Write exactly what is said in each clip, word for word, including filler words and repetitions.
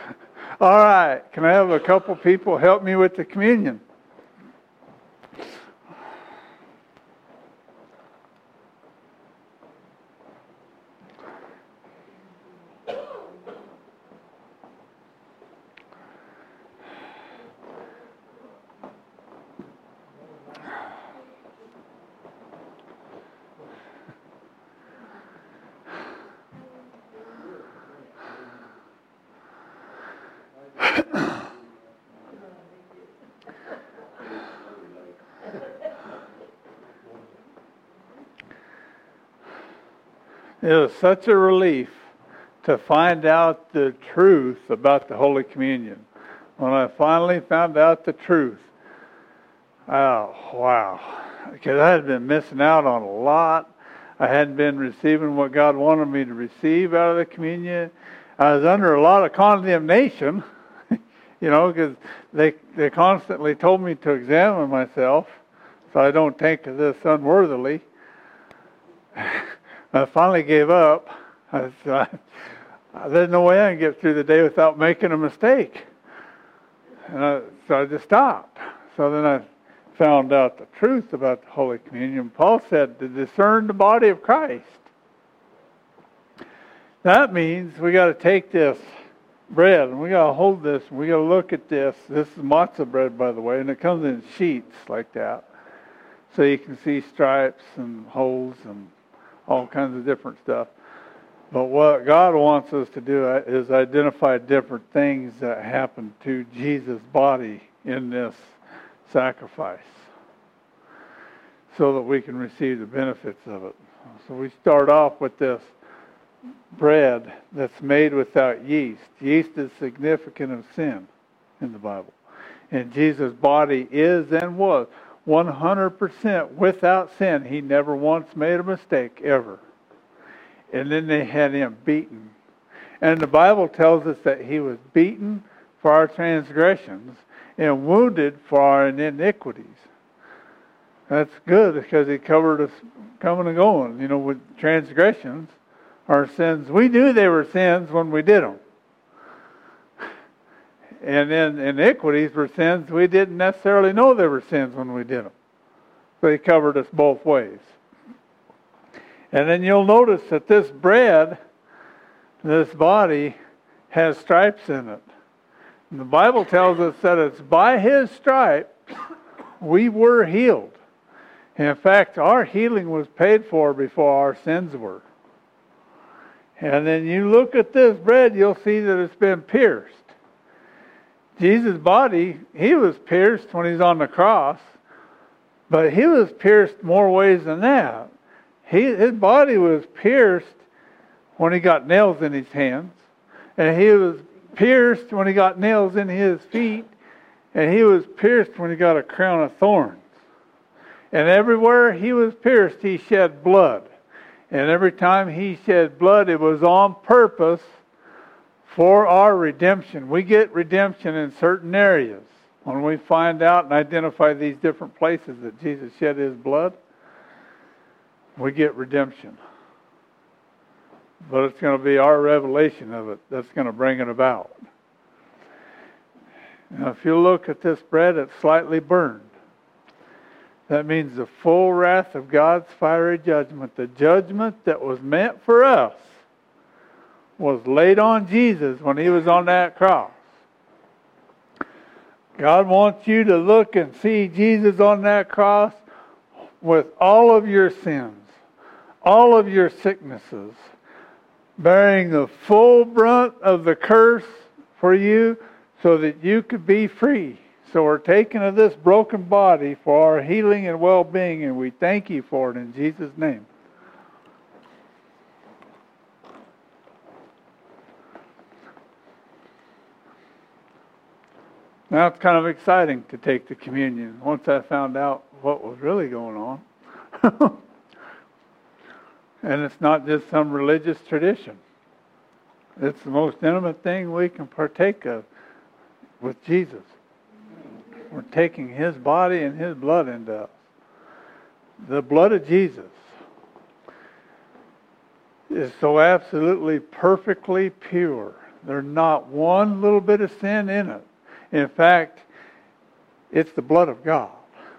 All right. Can I have a couple people help me with the communion? It was such a relief to find out the truth about the Holy Communion. When I finally found out the truth, oh, wow. Because I had been missing out on a lot. I hadn't been receiving what God wanted me to receive out of the communion. I was under a lot of condemnation, you know, because they, they constantly told me to examine myself so I don't take this unworthily. I finally gave up. I said, there's no way I can get through the day without making a mistake. And I, so I just stopped. So then I found out the truth about the Holy Communion. Paul said to discern the body of Christ. That means we got to take this bread and we got to hold this and we got to look at this. This is matzah bread, by the way, and it comes in sheets like that. So you can see stripes and holes and all kinds of different stuff. But what God wants us to do is identify different things that happened to Jesus' body in this sacrifice so that we can receive the benefits of it. So we start off with this bread that's made without yeast. Yeast is significant of sin in the Bible. And Jesus' body is and was one hundred percent without sin. He never once made a mistake, ever. And then they had him beaten. And the Bible tells us that he was beaten for our transgressions and wounded for our iniquities. That's good because he covered us coming and going. You know, with transgressions, our sins, we knew they were sins when we did them. And then iniquities were sins we didn't necessarily know they were sins when we did them. So he covered us both ways. And then you'll notice that this bread, this body, has stripes in it. And the Bible tells us that it's by his stripes we were healed. In fact, our healing was paid for before our sins were. And then you look at this bread, you'll see that it's been pierced. Jesus' body, he was pierced when he's on the cross, but he was pierced more ways than that. He, his body was pierced when he got nails in his hands, and he was pierced when he got nails in his feet, and he was pierced when he got a crown of thorns. And everywhere he was pierced, he shed blood. And every time he shed blood, it was on purpose for our redemption. We get redemption in certain areas. When we find out and identify these different places that Jesus shed his blood, we get redemption. But it's going to be our revelation of it that's going to bring it about. Now, if you look at this bread, it's slightly burned. That means the full wrath of God's fiery judgment, the judgment that was meant for us, was laid on Jesus when he was on that cross. God wants you to look and see Jesus on that cross with all of your sins, all of your sicknesses, bearing the full brunt of the curse for you so that you could be free. So we're taking of this broken body for our healing and well-being, and we thank you for it in Jesus' name. Now it's kind of exciting to take the communion once I found out what was really going on. And it's not just some religious tradition. It's the most intimate thing we can partake of with Jesus. We're taking his body and his blood into us. The blood of Jesus is so absolutely perfectly pure There's not one little bit of sin in it. In fact, it's the blood of God.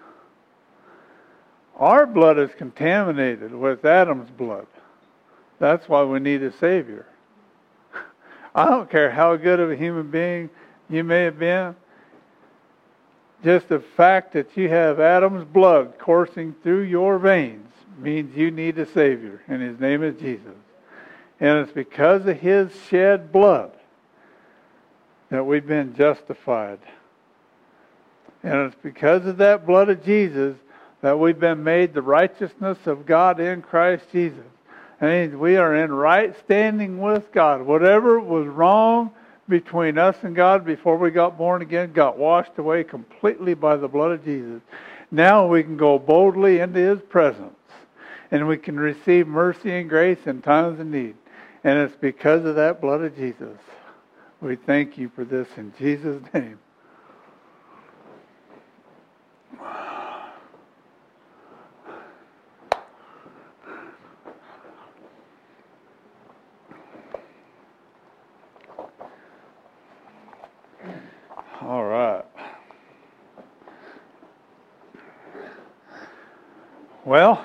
Our blood is contaminated with Adam's blood. That's why we need a Savior. I don't care how good of a human being you may have been. Just the fact that you have Adam's blood coursing through your veins means you need a Savior, and His name is Jesus. And it's because of His shed blood that we've been justified. And it's because of that blood of Jesus that we've been made the righteousness of God in Christ Jesus. And we are in right standing with God. Whatever was wrong between us and God before we got born again got washed away completely by the blood of Jesus. Now we can go boldly into His presence. And we can receive mercy and grace in times of need. And it's because of that blood of Jesus. We thank you for this in Jesus' name. All right. Well,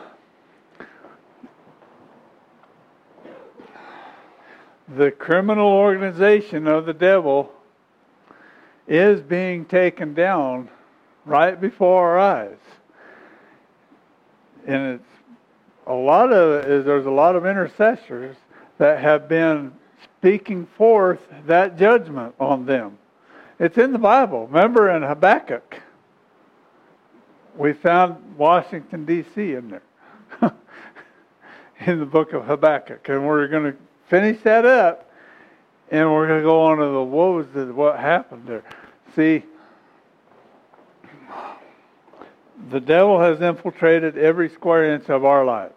the criminal organization of the devil is being taken down right before our eyes. And it's a lot of it is there's a lot of intercessors that have been speaking forth that judgment on them. It's in the Bible. Remember in Habakkuk, we found Washington, D C in there. In the book of Habakkuk. And we're going to finish that up, and we're going to go on to the woes of what happened there. See, the devil has infiltrated every square inch of our lives.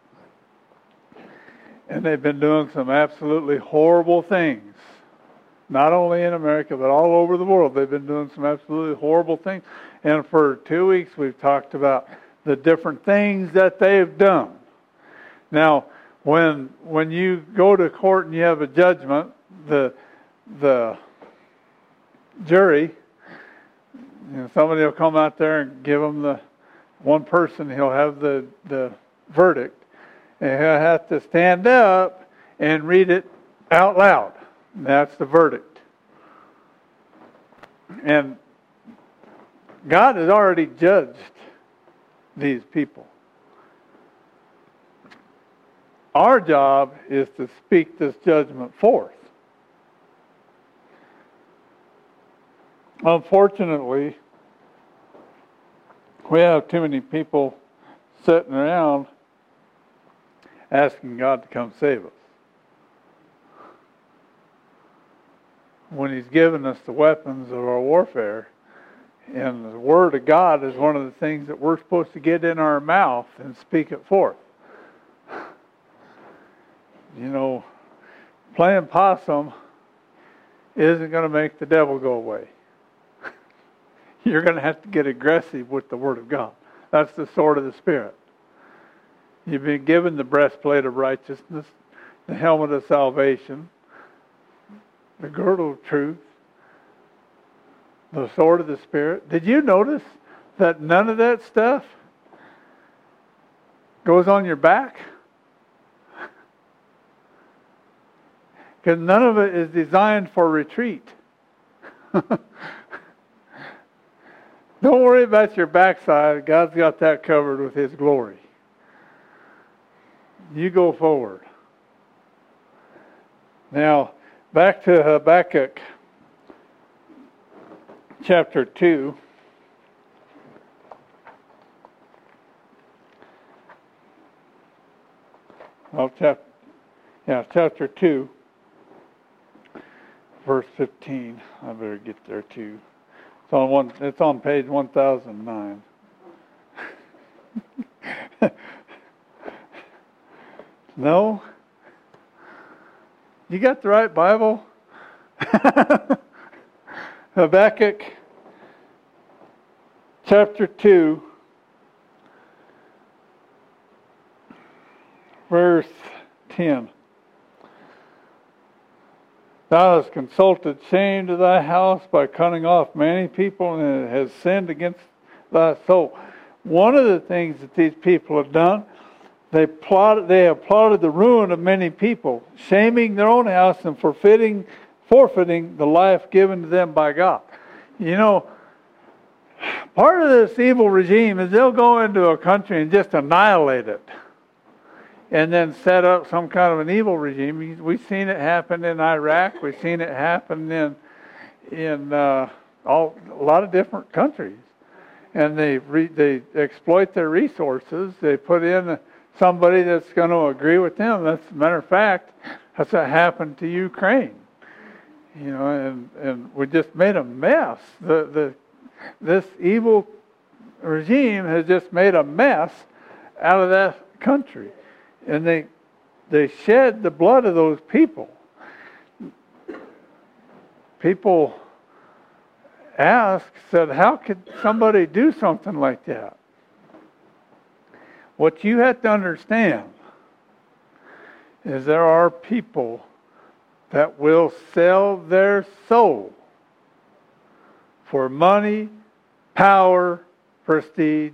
And they've been doing some absolutely horrible things. Not only in America, but all over the world. They've been doing some absolutely horrible things. And for two weeks, we've talked about the different things that they've done. Now, when when you go to court and you have a judgment, the the jury, you know, somebody will come out there and give them the one person. He'll have the the verdict, and he'll have to stand up and read it out loud. That's the verdict. And God has already judged these people. Our job is to speak this judgment forth. Unfortunately, we have too many people sitting around asking God to come save us, when He's given us the weapons of our warfare. And the Word of God is one of the things that we're supposed to get in our mouth and speak it forth. You know, playing possum isn't going to make the devil go away. You're going to have to get aggressive with the Word of God. That's the sword of the Spirit. You've been given the breastplate of righteousness, the helmet of salvation, the girdle of truth, the sword of the Spirit. Did you notice that none of that stuff goes on your back? Because none of it is designed for retreat. Don't worry about your backside. God's got that covered with His glory. You go forward. Now, back to Habakkuk chapter two. Well, chapter, yeah, chapter two, verse fifteen. I better get there too. It's on one. It's on page one thousand nine. No? You got the right Bible? Habakkuk chapter two, verse ten. Thou hast consulted shame to thy house by cutting off many people, and it has sinned against thy soul. One of the things that these people have done, they plotted, they have plotted the ruin of many people, shaming their own house and forfeiting, forfeiting the life given to them by God. You know, part of this evil regime is they'll go into a country and just annihilate it, and then set up some kind of an evil regime. We've seen it happen in Iraq. We've seen it happen in in uh, all a lot of different countries, and they re, they exploit their resources. They put in somebody that's going to agree with them. That's a matter of fact. That's what happened to Ukraine. You know, and and we just made a mess. The the this evil regime has just made a mess out of that country. And they they shed the blood of those people. People asked, said, how could somebody do something like that? What you have to understand is there are people that will sell their soul for money, power, prestige,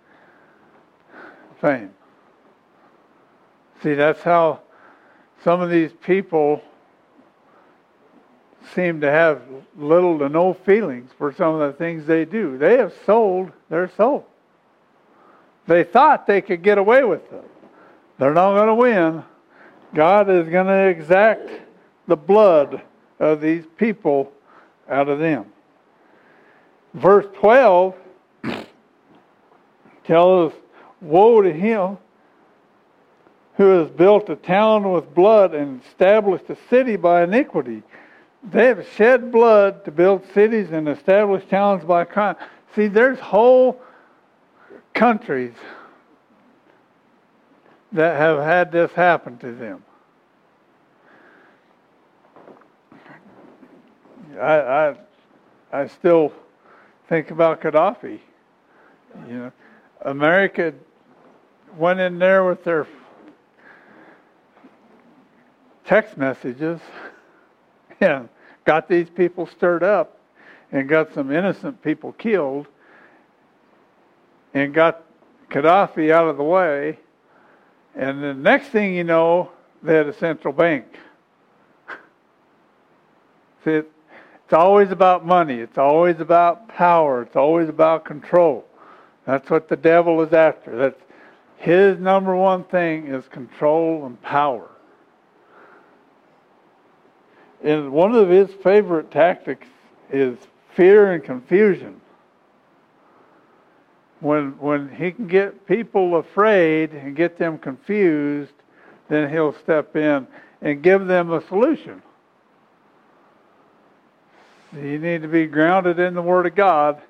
fame. See, that's how some of these people seem to have little to no feelings for some of the things they do. They have sold their soul. They thought they could get away with it. They're not going to win. God is going to exact the blood of these people out of them. Verse twelve tells us, woe to him who has built a town with blood and established a city by iniquity. They have shed blood to build cities and establish towns by crime. See, there's whole countries that have had this happen to them. I I, I still think about Gaddafi. You know, America went in there with their text messages and got these people stirred up and got some innocent people killed and got Gaddafi out of the way. And the next thing you know, they had a central bank. See, it's always about money. It's always about power. It's always about control. That's what the devil is after. That's his number one thing is control and power. And one of his favorite tactics is fear and confusion. When when he can get people afraid and get them confused, then he'll step in and give them a solution. So you need to be grounded in the Word of God.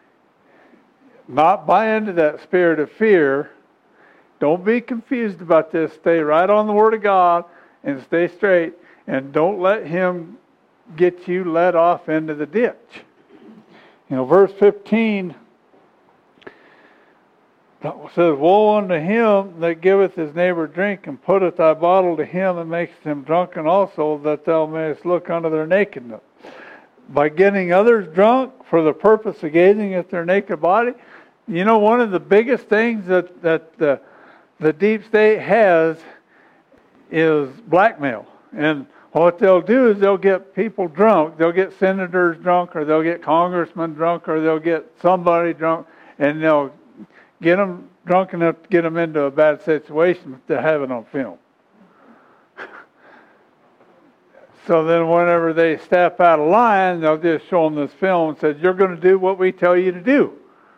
Not buy into that spirit of fear. Don't be confused about this. Stay right on the Word of God and stay straight. And don't let him get you led off into the ditch. You know, verse fifteen says, woe unto him that giveth his neighbor drink, and putteth thy bottle to him, and maketh him drunken also, that thou mayest look unto their nakedness. By getting others drunk for the purpose of gazing at their naked body. You know, one of the biggest things that, that the, the deep state has is blackmail. And what they'll do is they'll get people drunk. They'll get senators drunk, or they'll get congressmen drunk, or they'll get somebody drunk, and they'll get them drunk enough to get them into a bad situation if they have it on film. So then whenever they step out of line, they'll just show them this film and say, you're going to do what we tell you to do.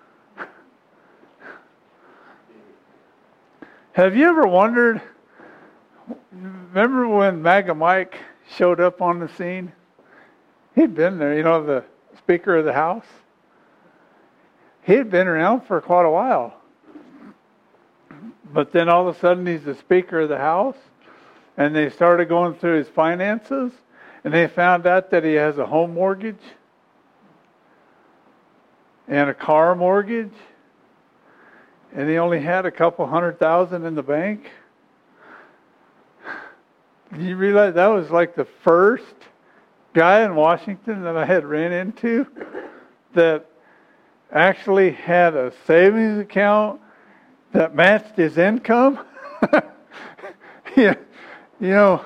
Have you ever wondered, remember when MAGA Mike showed up on the scene? He'd been there, you know, the Speaker of the House. He'd been around for quite a while. But then all of a sudden he's the Speaker of the House. And they started going through his finances. And they found out that he has a home mortgage. And a car mortgage. And he only had a couple hundred thousand in the bank. Do you realize that was like the first guy in Washington that I had ran into that actually had a savings account that matched his income. Yeah, you know,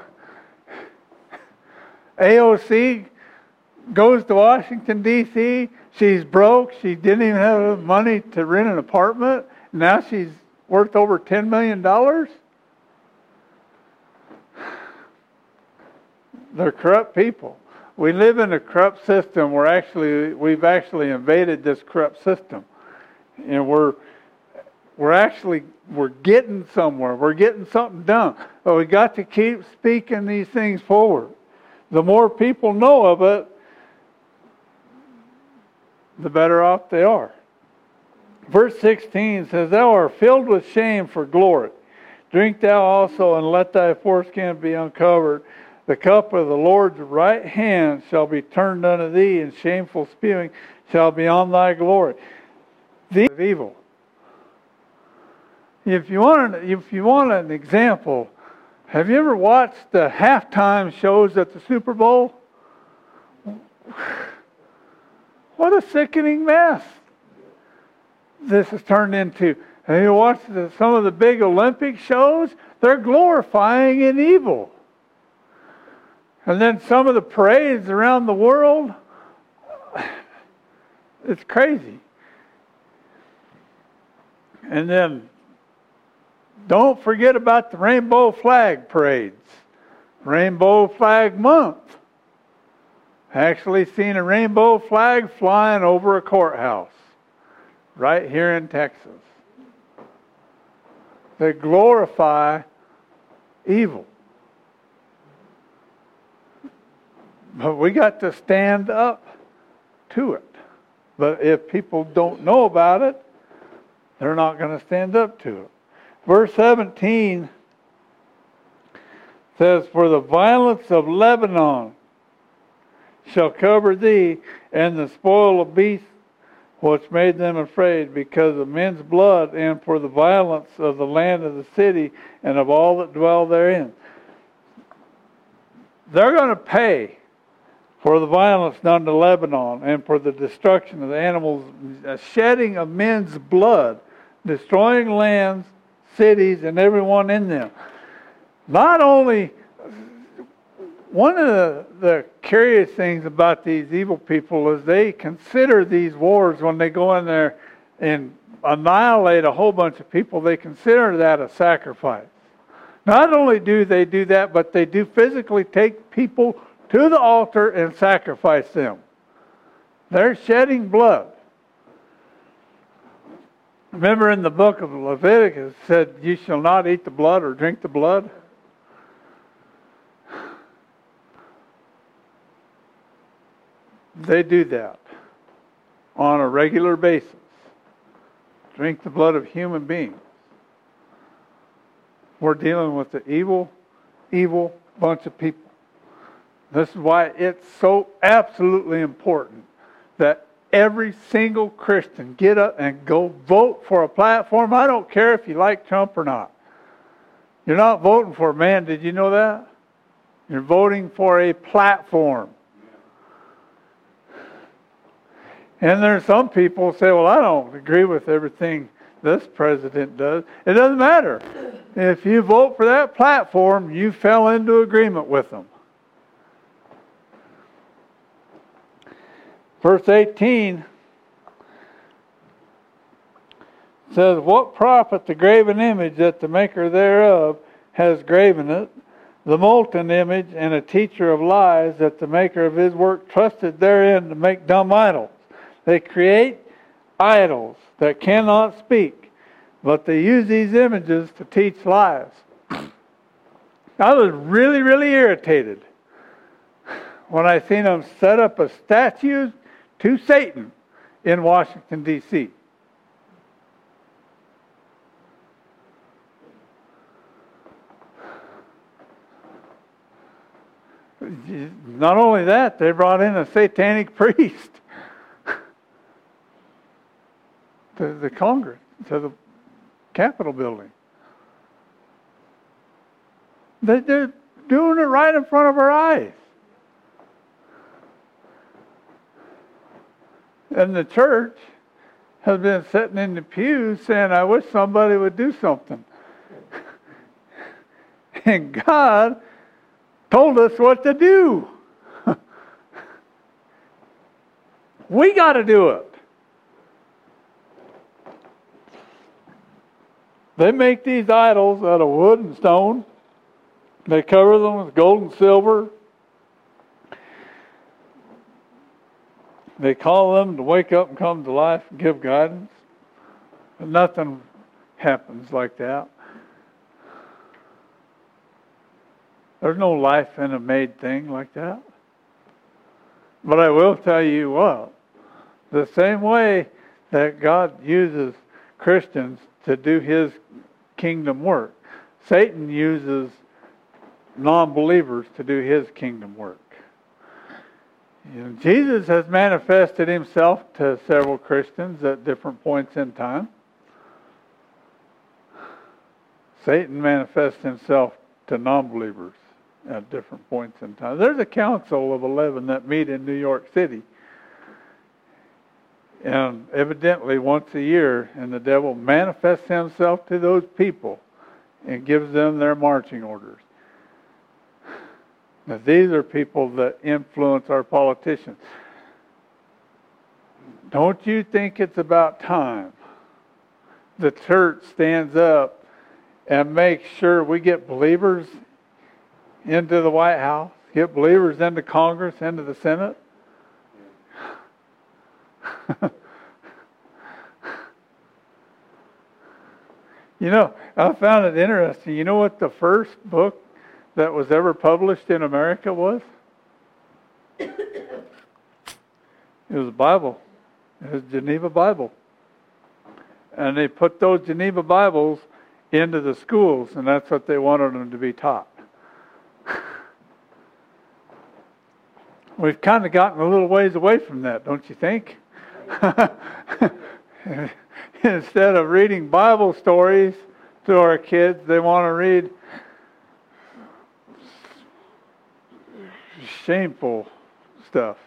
A O C goes to Washington, D C She's broke. She didn't even have money to rent an apartment. Now she's worth over ten million dollars. They're corrupt people. We live in a corrupt system. We're actually, we've actually invaded this corrupt system. And we're, we're actually, we're getting somewhere. We're getting something done. But we got to keep speaking these things forward. The more people know of it, the better off they are. Verse sixteen says, "Thou art filled with shame for glory. Drink thou also, and let thy foreskin be uncovered. The cup of the Lord's right hand shall be turned unto thee, and shameful spewing shall be on thy glory." The evil. If you want, an, if you want an example, have you ever watched the halftime shows at the Super Bowl? What a sickening mess this has turned into. Have you watched the, some of the big Olympic shows? They're glorifying in evil. And then some of the parades around the world, it's crazy. And then don't forget about the rainbow flag parades. Rainbow Flag Month. Actually seen a rainbow flag flying over a courthouse right here in Texas. They glorify evil. But we got to stand up to it. But if people don't know about it, they're not going to stand up to it. Verse seventeen says, "For the violence of Lebanon shall cover thee, and the spoil of beasts which made them afraid, because of men's blood, and for the violence of the land of the city, and of all that dwell therein." They're going to pay for the violence done to Lebanon, and for the destruction of the animals, a shedding of men's blood, destroying lands, cities, and everyone in them. Not only, one of the, the curious things about these evil people is they consider these wars, when they go in there and annihilate a whole bunch of people, they consider that a sacrifice. Not only do they do that, but they do physically take people to the altar and sacrifice them. They're shedding blood. Remember in the book of Leviticus, it said, "You shall not eat the blood or drink the blood." They do that on a regular basis. Drink the blood of human beings. We're dealing with the evil, evil bunch of people. This is why it's so absolutely important that every single Christian get up and go vote for a platform. I don't care if you like Trump or not. You're not voting for a man. Did you know that? You're voting for a platform. And there's some people who say, "Well, I don't agree with everything this president does." It doesn't matter. If you vote for that platform, you fell into agreement with them. Verse eighteen says, "What profit the graven image that the maker thereof has graven it, the molten image and a teacher of lies that the maker of his work trusted therein to make dumb idols? They create idols that cannot speak, but they use these images to teach lies." I was really, really irritated when I seen them set up a statue to Satan in Washington, D C Not only that, they brought in a satanic priest to the Congress, to the Capitol building. They're doing it right in front of our eyes. And the church has been sitting in the pews saying, I wish somebody would do something. And God told us what to do. We got to do it. They make these idols out of wood and stone. They cover them with gold and silver. They call them to wake up and come to life and give guidance. But nothing happens like that. There's no life in a made thing like that. But I will tell you what, the same way that God uses Christians to do His kingdom work, Satan uses non-believers to do his kingdom work. You know, Jesus has manifested Himself to several Christians at different points in time. Satan manifests himself to non-believers at different points in time. There's a council of eleven that meet in New York City. And evidently once a year, and the devil manifests himself to those people and gives them their marching orders. Now, these are people that influence our politicians. Don't you think it's about time the church stands up and makes sure we get believers into the White House, get believers into Congress, into the Senate? You know, I found it interesting. You know what the first book that was ever published in America was? It was a Bible. It was Geneva Bible. And they put those Geneva Bibles into the schools, and that's what they wanted them to be taught. We've kind of gotten a little ways away from that, don't you think? Instead of reading Bible stories to our kids, they want to read shameful stuff.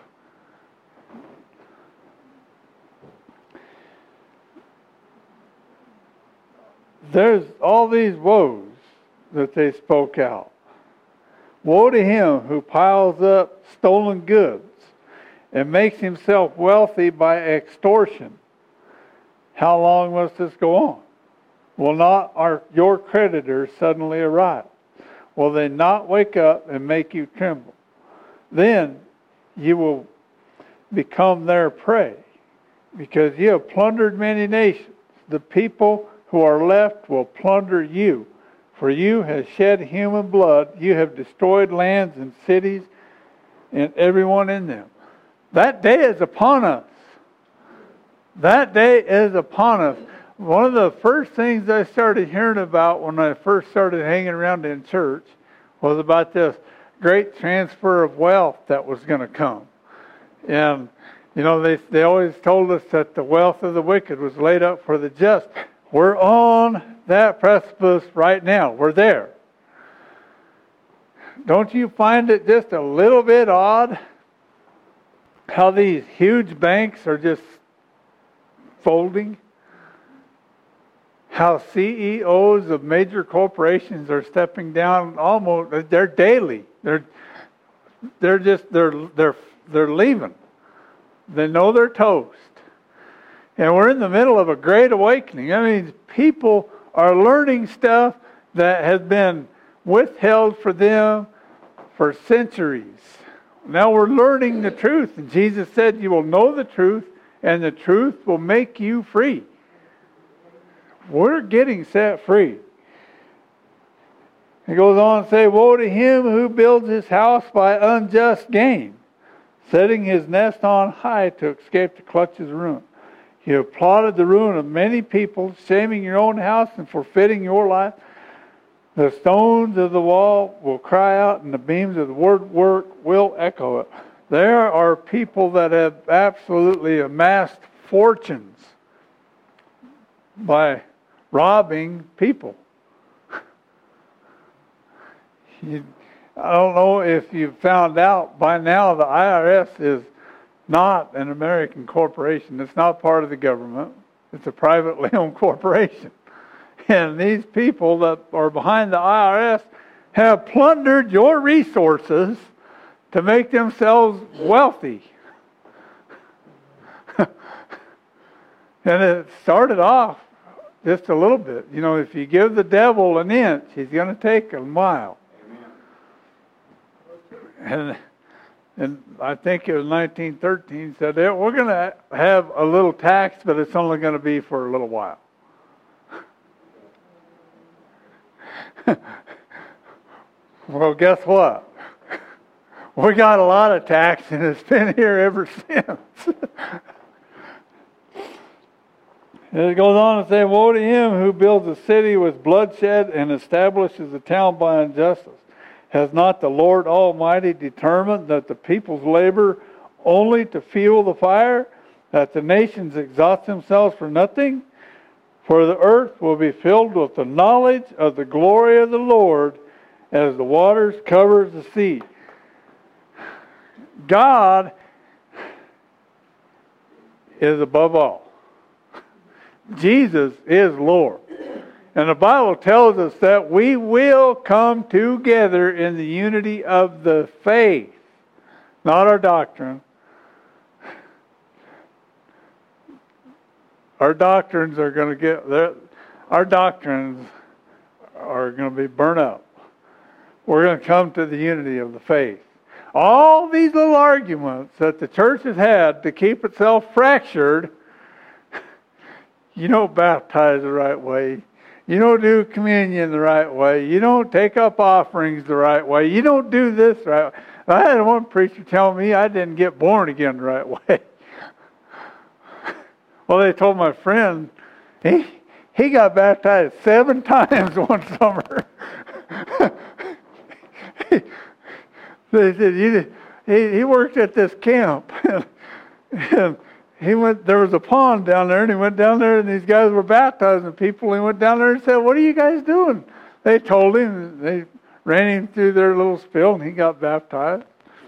There's all these woes that they spoke out. Woe to him who piles up stolen goods and makes himself wealthy by extortion. How long must this go on? Will not our, your creditors suddenly arrive? Will they not wake up and make you tremble? Then you will become their prey, because you have plundered many nations. The people who are left will plunder you, for you have shed human blood. You have destroyed lands and cities and everyone in them. That day is upon us. That day is upon us. One of the first things I started hearing about when I first started hanging around in church was about this great transfer of wealth that was going to come. And, you know, they they always told us that the wealth of the wicked was laid up for the just. We're on that precipice right now. We're there. Don't you find it just a little bit odd how these huge banks are just folding? How C E Os of major corporations are stepping down almost, they're daily. They're they're just they're they're they're leaving. They know they're toast. And we're in the middle of a great awakening. I mean, people are learning stuff that has been withheld for them for centuries. Now we're learning the truth. And Jesus said, you will know the truth, and the truth will make you free. We're getting set free. He goes on to say, woe to him who builds his house by unjust gain, setting his nest on high to escape the clutches of ruin. You have plotted the ruin of many people, shaming your own house and forfeiting your life. The stones of the wall will cry out, and the beams of the woodwork will echo it. There are people that have absolutely amassed fortunes by robbing people. You, I don't know if you've found out by now, the I R S is not an American corporation. It's not part of the government. It's a privately owned corporation. And these people that are behind the I R S have plundered your resources to make themselves wealthy. And it started off just a little bit. You know, if you give the devil an inch, he's going to take a mile. Amen. And and I think it was nineteen thirteen said, we're going to have a little tax, but it's only going to be for a little while. Well, guess what? We got a lot of tax, and it's been here ever since. And it goes on to say, woe to him who builds a city with bloodshed and establishes a town by injustice. Has not the Lord Almighty determined that the peoples labor only to fuel the fire, that the nations exhaust themselves for nothing? For the earth will be filled with the knowledge of the glory of the Lord as the waters covers the sea. God is above all. Jesus is Lord. And the Bible tells us that we will come together in the unity of the faith, not our doctrine. Our doctrines are going to get, our doctrines are going to be burnt up. We're going to come to the unity of the faith. All these little arguments that the church has had to keep itself fractured, you don't baptize the right way. You don't do communion the right way. You don't take up offerings the right way. You don't do this the right way. I had one preacher tell me I didn't get born again the right way. Well, they told my friend, he, he got baptized seven times one summer. They said, he, he, he worked at this camp. And he went, there was a pond down there, and he went down there, and these guys were baptizing people. He went down there and said, what are you guys doing? They told him. They ran him through their little spill, and he got baptized.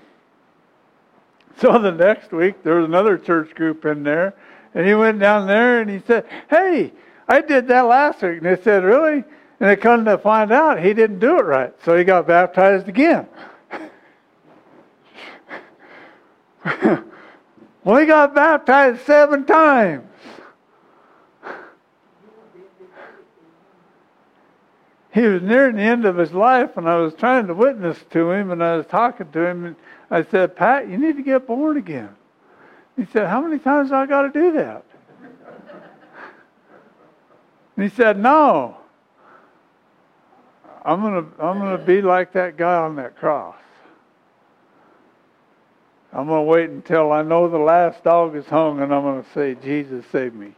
So the next week, there was another church group in there, and he went down there, and he said, hey, I did that last week. And they said, really? And they come to find out he didn't do it right. So he got baptized again. Well, he got baptized seven times. He was nearing the end of his life, and I was trying to witness to him, and I was talking to him, and I said, Pat, you need to get born again. He said, how many times do I got to do that? And he said, no. I'm gonna I'm gonna be like that guy on that cross. I'm going to wait until I know the last dog is hung, and I'm going to say, Jesus, save me.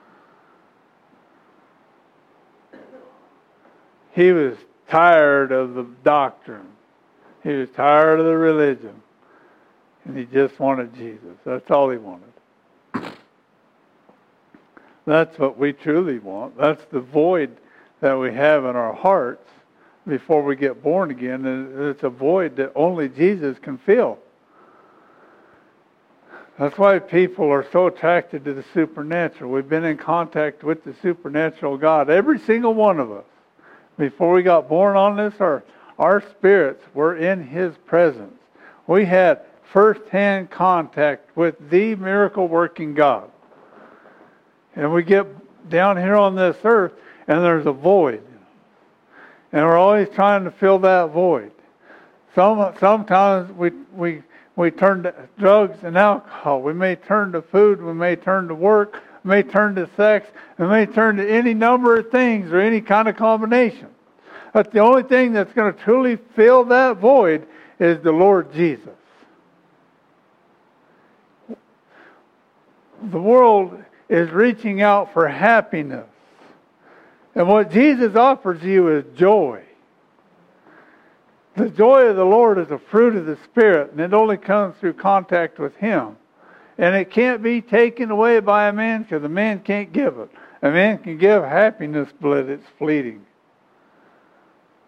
He was tired of the doctrine. He was tired of the religion. And he just wanted Jesus. That's all he wanted. That's what we truly want. That's the void that we have in our hearts before we get born again. And it's a void that only Jesus can fill. That's why people are so attracted to the supernatural. We've been in contact with the supernatural God. Every single one of us, before we got born on this earth, our spirits were in His presence. We had first-hand contact with the miracle-working God. And we get down here on this earth, and there's a void. And we're always trying to fill that void. Some Sometimes we... we We turn to drugs and alcohol. We may turn to food. We may turn to work. We may turn to sex. We may turn to any number of things or any kind of combination. But the only thing that's going to truly fill that void is the Lord Jesus. The world is reaching out for happiness. And what Jesus offers you is joy. The joy of the Lord is a fruit of the Spirit, and it only comes through contact with Him. And it can't be taken away by a man, because a man can't give it. A man can give happiness, but it's fleeting.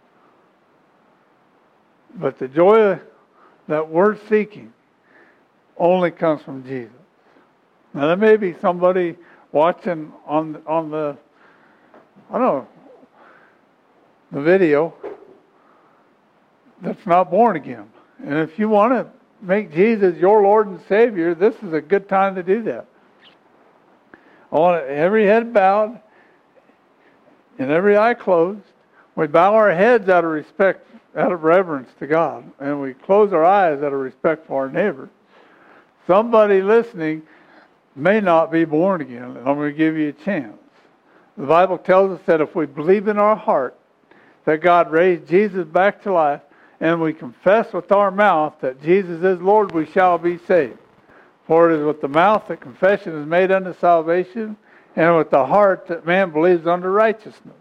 But the joy that we're seeking only comes from Jesus. Now there may be somebody watching on on the, I don't know, the video that's not born again. And if you want to make Jesus your Lord and Savior, this is a good time to do that. I want every head bowed and every eye closed. We bow our heads out of respect, out of reverence to God, and we close our eyes out of respect for our neighbor. Somebody listening may not be born again, and I'm going to give you a chance. The Bible tells us that if we believe in our heart that God raised Jesus back to life, and we confess with our mouth that Jesus is Lord, we shall be saved. For it is with the mouth that confession is made unto salvation, and with the heart that man believes unto righteousness.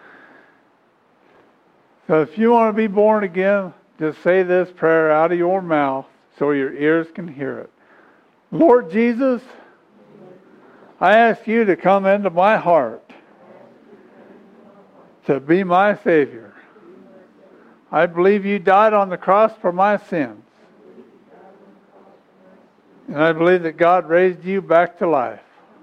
So if you want to be born again, just say this prayer out of your mouth so your ears can hear it. Lord Jesus, I ask you to come into my heart to be my Savior. I believe you died on the cross for my sins. And I believe that God raised you back to life.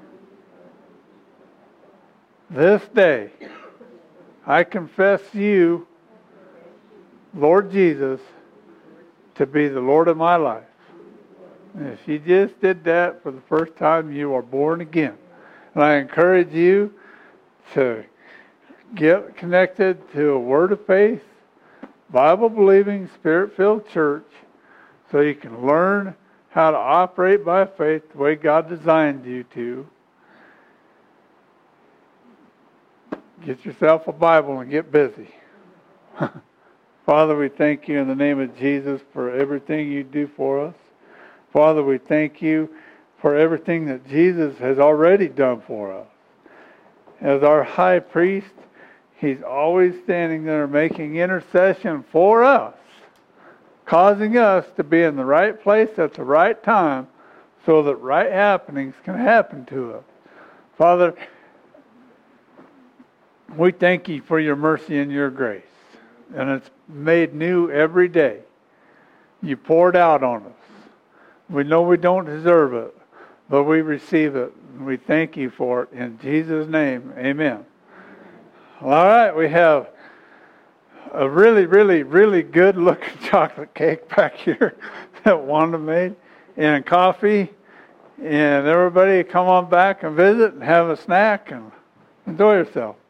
This day, I confess you, Lord Jesus, to be the Lord of my life. And if you just did that for the first time, you are born again. And I encourage you to get connected to a Word of Faith, Bible-believing, Spirit-filled church so you can learn how to operate by faith the way God designed you to. Get yourself a Bible and get busy. Father, we thank you in the name of Jesus for everything you do for us. Father, we thank you for everything that Jesus has already done for us. As our high priest, he's always standing there making intercession for us, causing us to be in the right place at the right time so that right happenings can happen to us. Father, we thank you for your mercy and your grace. And it's made new every day. You poured out on us. We know we don't deserve it, but we receive it. And we thank you for it. In Jesus' name, amen. All right, we have a really, really, really good looking chocolate cake back here that Wanda made, and coffee. And everybody come on back and visit and have a snack and enjoy yourself.